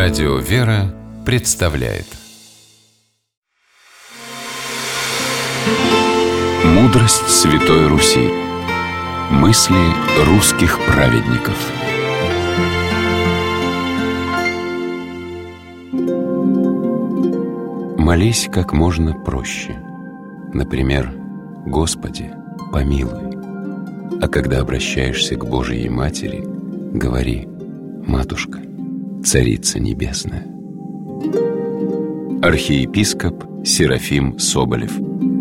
Радио «Вера» представляет Мудрость Святой Руси. Мысли русских праведников. Молись как можно проще. Например, «Господи, помилуй». А когда обращаешься к Божией Матери, говори: «Матушка, Царица Небесная». Архиепископ Серафим Соболев.